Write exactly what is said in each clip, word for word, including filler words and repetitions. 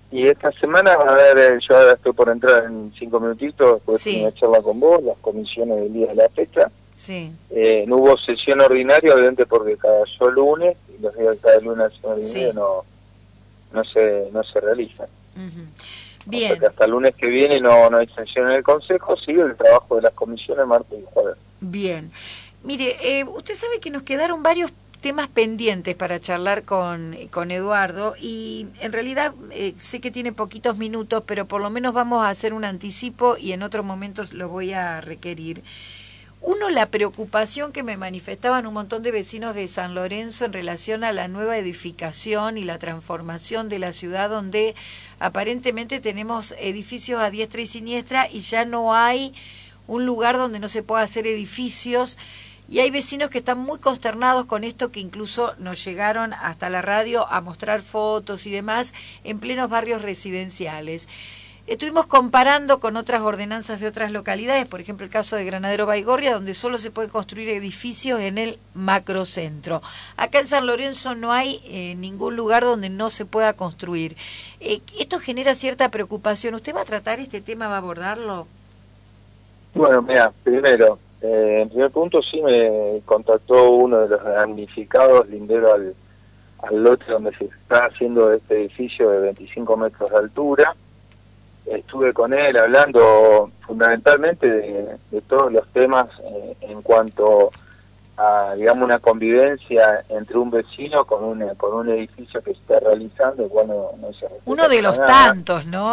Y esta semana, a ver, yo ahora estoy por entrar en cinco minutitos, después Sí. de una charla con vos, las comisiones del día de la fecha. Sí. Eh, no hubo sesión ordinaria, obviamente porque cayó lunes, y los días de cada lunes sesión ordinaria Sí. no, no se no se realizan. Uh-huh. O sea que Bien, hasta el lunes que viene no, no hay sesión en el Consejo, sigue el trabajo de las comisiones martes y jueves. bien. Mire, eh, usted sabe que nos quedaron varios temas pendientes para charlar con, con Eduardo y en realidad eh, sé que tiene poquitos minutos, pero por lo menos vamos a hacer un anticipo y en otros momentos lo voy a requerir. Uno, la preocupación que me manifestaban un montón de vecinos de San Lorenzo en relación a la nueva edificación y la transformación de la ciudad, donde aparentemente tenemos edificios a diestra y siniestra y ya no hay un lugar donde no se pueda hacer edificios. Y hay vecinos que están muy consternados con esto, que incluso nos llegaron hasta la radio a mostrar fotos y demás en plenos barrios residenciales. Estuvimos comparando con otras ordenanzas de otras localidades, por ejemplo el caso de Granadero Baigorria, donde solo se puede construir edificios en el macrocentro. Acá en San Lorenzo no hay eh, ningún lugar donde no se pueda construir. Eh, esto genera cierta preocupación. ¿Usted va a tratar este tema, va a abordarlo? Bueno, mira, primero, eh, en primer punto sí me contactó uno de los damnificados lindero al, al lote donde se está haciendo este edificio de veinticinco metros de altura. Estuve con él hablando fundamentalmente de, de todos los temas eh, en cuanto a, digamos, una convivencia entre un vecino con un, con un edificio que se está realizando, igual no, no se respeta Uno de para los nada. tantos, ¿no?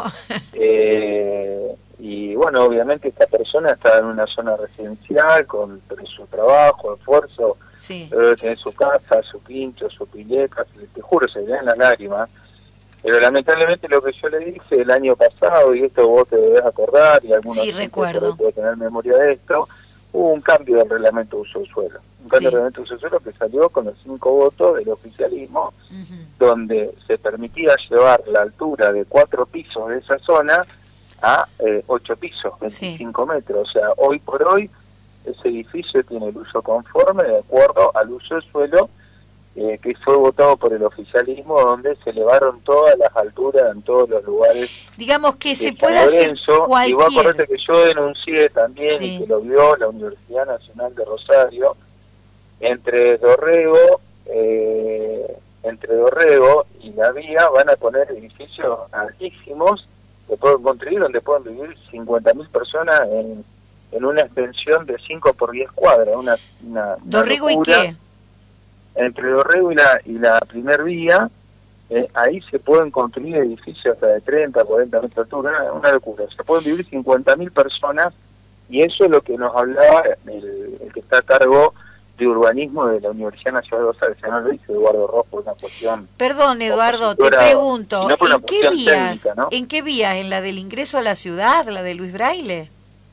Eh, y bueno, obviamente esta persona está en una zona residencial con su trabajo, esfuerzo, Sí. debe tener su casa, su quincho, su pileta, te juro, se le dan las lágrimas. Pero lamentablemente lo que yo le dije el año pasado, y esto vos te debes acordar, y algunos Sí, recuerdo. pueden tener memoria de esto, hubo un cambio del reglamento de uso del suelo. Un cambio Sí. del reglamento de uso del suelo que salió con los cinco votos del oficialismo, Uh-huh. donde se permitía llevar la altura de cuatro pisos de esa zona a eh, ocho pisos, veinticinco sí. metros. O sea, hoy por hoy ese edificio tiene el uso conforme de acuerdo al uso del suelo eh, que fue votado por el oficialismo, donde se elevaron todas las alturas en todos los lugares. Digamos que se San puede hacer Lorenzo, cualquier... Y vos acordate que yo denuncié también, Sí. y que lo vio la Universidad Nacional de Rosario, entre Dorrego, eh, entre Dorrego y la vía van a poner edificios altísimos que pueden construir, donde pueden vivir cincuenta mil personas en, en una extensión de cinco por diez cuadras. Una, una, ¿Dorrego una y qué? Entre Dorrego y la, y la primer vía, eh, ahí se pueden construir edificios hasta de treinta, cuarenta metros de altura, una, una locura. Se pueden vivir cincuenta mil personas, y eso es lo que nos hablaba el, el que está a cargo de urbanismo de la Universidad Nacional de Rosario, se llama Eduardo Rojo, una cuestión... Perdón, Eduardo, te pregunto, no ¿en qué vías? Técnica, ¿no? ¿En qué vías? ¿En la del ingreso a la ciudad, la de Luis Braille?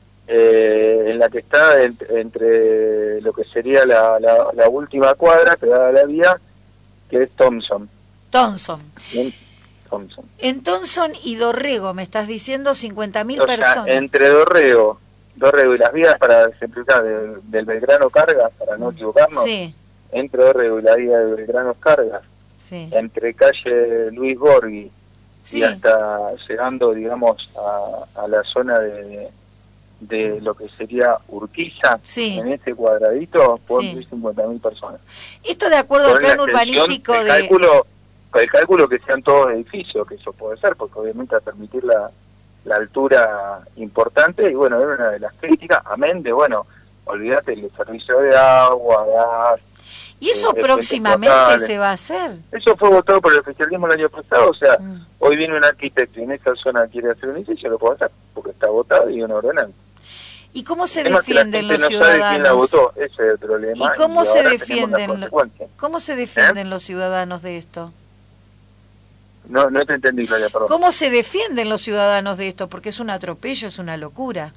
Eh, en la que está en, entre lo que sería la, la, la última cuadra pegada a la vía, que es Thompson. Thompson. En Thompson. En Thompson y Dorrego, me estás diciendo cincuenta mil O personas. sea, entre Dorrego, Dorrego y las vías, para simplificar, del, del Belgrano Cargas, para no equivocarnos, Sí. entre Dorrego y la vía de Belgrano Cargas, Sí. entre calle Luis Borghi Sí. y hasta llegando, digamos, a, a la zona de... de lo que sería Urquiza, sí. en este cuadradito, pueden sí. vivir cincuenta mil personas. Esto de acuerdo al plan urbanístico el de... Cálculo, el cálculo que sean todos edificios, que eso puede ser, porque obviamente a permitir la, la altura importante, y bueno, era una de las críticas, amén de, bueno, olvídate el servicio de agua, gas... ¿Y eso eh, próximamente se va a hacer? Eso fue votado por el oficialismo el año pasado, o sea, mm. hoy viene un arquitecto y en esa zona quiere hacer un edificio, lo puede hacer, porque está votado y una ordenanza. ¿Y cómo se el defienden los no ciudadanos? Sabe quién la votó, ese es el problema. ¿Y cómo y se ahora defienden? Lo, ¿Cómo se defienden ¿Eh? los ciudadanos de esto? No, no te entendí, Claudia, perdón. ¿Cómo se defienden los ciudadanos de esto? Porque es un atropello, es una locura.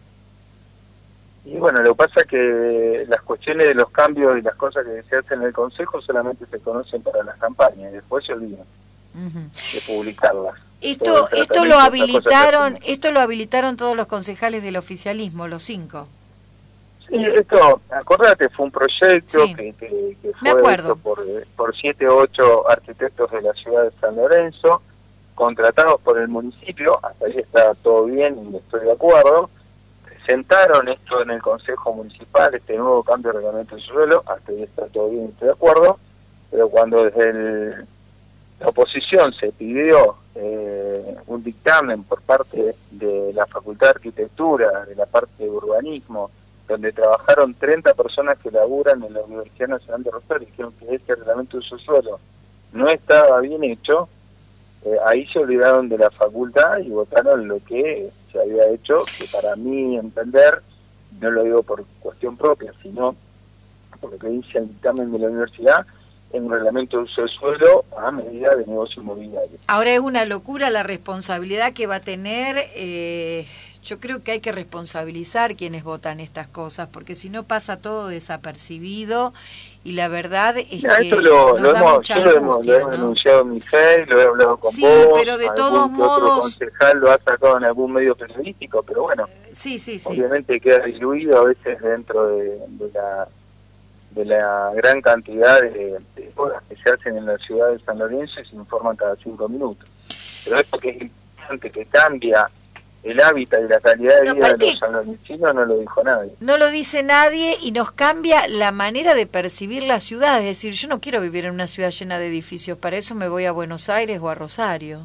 Y bueno, lo que pasa es que las cuestiones de los cambios y las cosas que se hacen en el Consejo solamente se conocen para las campañas y después se olvidan uh-huh. de publicarlas. Esto esto lo habilitaron, esto lo habilitaron todos los concejales del oficialismo, los cinco. Sí, esto, acordate, fue un proyecto sí. que, que, que fue hecho por, por siete o ocho arquitectos de la ciudad de San Lorenzo, contratados por el municipio, hasta ahí está todo bien y estoy de acuerdo. Presentaron esto en el Consejo Municipal, este nuevo cambio de reglamento de suelo, hasta ahí está todo bien y estoy de acuerdo, pero cuando desde el, la oposición se pidió eh, un dictamen por parte de la Facultad de Arquitectura, de la parte de urbanismo, donde trabajaron treinta personas que laburan en la Universidad Nacional de Rosario, dijeron que este reglamento de uso de suelo no estaba bien hecho, eh, ahí se olvidaron de la facultad y votaron lo que se había hecho, que para mí entender, no lo digo por cuestión propia, sino por lo que dice el dictamen de la universidad, en un reglamento de uso de suelo a medida de negocio inmobiliario. Ahora es una locura la responsabilidad que va a tener. Eh, yo creo que hay que responsabilizar quienes votan estas cosas, porque si no pasa todo desapercibido y la verdad es Mira, que esto lo, nos lo da hemos, mucha yo lo hemos, angustia, lo hemos ¿no? denunciado en mi Facebook, lo he hablado con Sí, vos, pero de algún todos que modos... otro concejal lo ha sacado en algún medio periodístico, pero bueno, Sí, sí, sí. obviamente queda diluido a veces dentro de, de la de la gran cantidad de, de cosas que se hacen en la ciudad de San Lorenzo y se informan cada cinco minutos. Pero esto que es importante, que cambia el hábitat y la calidad de No, vida de aparte- los sanlorencinos, no lo dijo nadie. No lo dice nadie y nos cambia la manera de percibir la ciudad. Es decir, yo no quiero vivir en una ciudad llena de edificios, para eso me voy a Buenos Aires o a Rosario.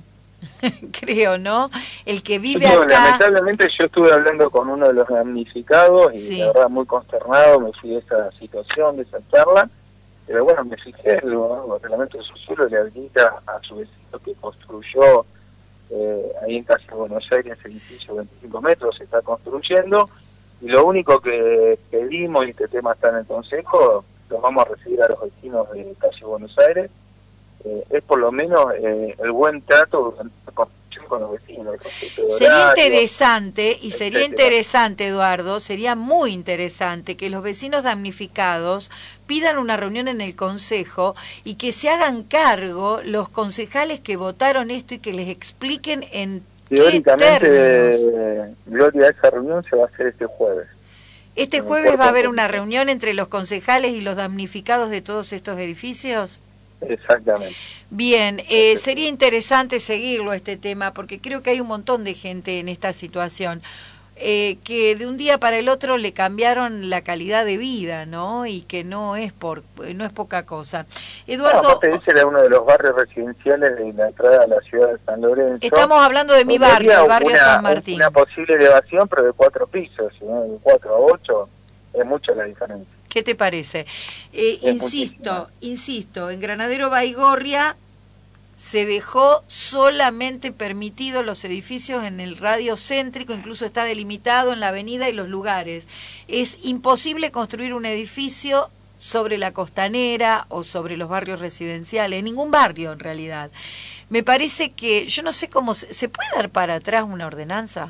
Creo, ¿no? El que vive Digo, acá... lamentablemente yo estuve hablando con uno de los damnificados y Sí. la verdad muy consternado me fui de esa situación, de esa charla, pero bueno, me fijé, el, el reglamento de suelo le habilita a su vecino que construyó eh, ahí en Casa Buenos Aires, edificio veinticinco metros, se está construyendo, y lo único que pedimos, y este tema está en el Consejo, los vamos a recibir a los vecinos de Calle Buenos Aires, eh, es por lo menos eh, el buen trato durante la construcción con los vecinos. El Sería horario, interesante, y sería etcétera. interesante, Eduardo, sería muy interesante que los vecinos damnificados pidan una reunión en el Consejo y que se hagan cargo los concejales que votaron esto y que les expliquen en qué Teóricamente, términos. eh, Gloria, esa reunión se va a hacer este jueves. ¿Este en el jueves va a cuerpo haber de una comisión. reunión entre los concejales y los damnificados de todos estos edificios? Exactamente. Bien, eh, sería interesante seguirlo este tema porque creo que hay un montón de gente en esta situación eh, que de un día para el otro le cambiaron la calidad de vida, ¿no? Y que no es por no es poca cosa. No, Eduardo, aparte ese era uno de los barrios residenciales de la entrada a la ciudad de San Lorenzo. estamos hablando de mi donde barrio, había el barrio una, San Martín. una posible elevación, pero de cuatro pisos, ¿no? De cuatro a ocho, es mucha la diferencia. ¿Qué te parece? Eh, Es insisto, muchísimo. insisto, en Granadero Baigorria se dejó solamente permitido los edificios en el radio céntrico, incluso está delimitado en la avenida y los lugares. Es imposible construir un edificio sobre la costanera o sobre los barrios residenciales, en ningún barrio en realidad. Me parece que, yo no sé cómo, se, ¿se puede dar para atrás una ordenanza?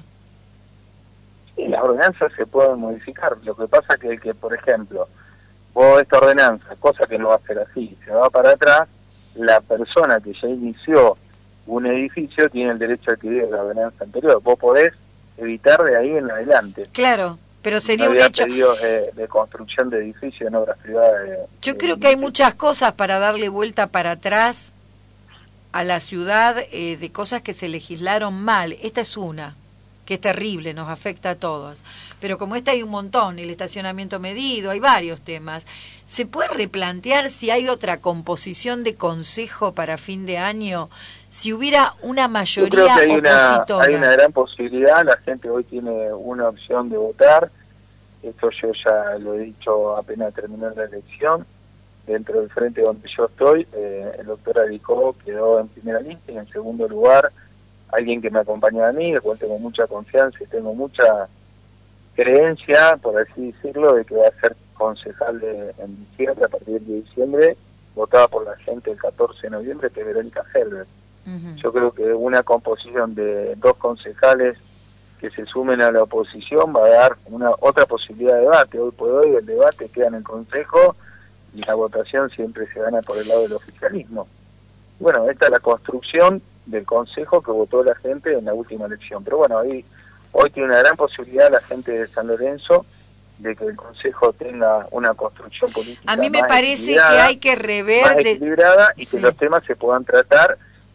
Sí, las ordenanzas se pueden modificar. Lo que pasa es que, que, por ejemplo, vos esta ordenanza, cosa que no va a ser así, se va para atrás, la persona que ya inició un edificio tiene el derecho a adquirir la ordenanza anterior. Vos podés evitar de ahí en adelante. Claro, pero sería no un había hecho... pedidos de, de construcción de edificios en obras privadas. Yo creo que hay muchas cosas para darle vuelta para atrás a la ciudad, eh, de cosas que se legislaron mal. Esta es una, que es terrible, nos afecta a todos. Pero como esta hay un montón, el estacionamiento medido, hay varios temas. ¿Se puede replantear si hay otra composición de consejo para fin de año? Si hubiera una mayoría Yo creo que hay una, opositora. hay una gran posibilidad, la gente hoy tiene una opción de votar, esto yo ya lo he dicho apenas terminó la elección, dentro del frente donde yo estoy, eh, el doctor Aricó quedó en primera lista y en segundo lugar alguien que me acompaña a mí, del cual tengo mucha confianza y tengo mucha creencia, por así decirlo, de que va a ser concejal de, en diciembre, a partir de diciembre, votada por la gente el catorce de noviembre, que es Verónica Helbert. Uh-huh. Yo creo que una composición de dos concejales que se sumen a la oposición va a dar una otra posibilidad de debate. Hoy por hoy el debate queda en el Consejo y la votación siempre se gana por el lado del oficialismo. Bueno, esta es la construcción del Consejo que votó la gente en la última elección. Pero bueno, ahí hoy tiene una gran posibilidad la gente de San Lorenzo de que el Consejo tenga una construcción política A mí me más parece que equilibrada, hay que rever... más de... equilibrada y que Sí. los temas se puedan tratar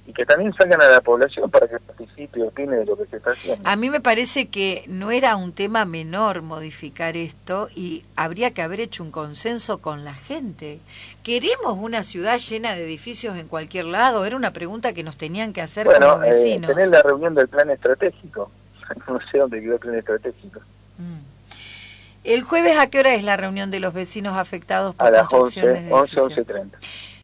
y que también salgan a la población para que participe y opine de lo que se está haciendo. A mí me parece que no era un tema menor modificar esto y habría que haber hecho un consenso con la gente. ¿Queremos una ciudad llena de edificios en cualquier lado? Era una pregunta que nos tenían que hacer bueno, como vecinos. Eh, tener la reunión del plan estratégico. No sé dónde quedó el plan estratégico. Mm. ¿El jueves a qué hora es la reunión de los vecinos afectados por a las construcciones once, de once, edificios? once treinta.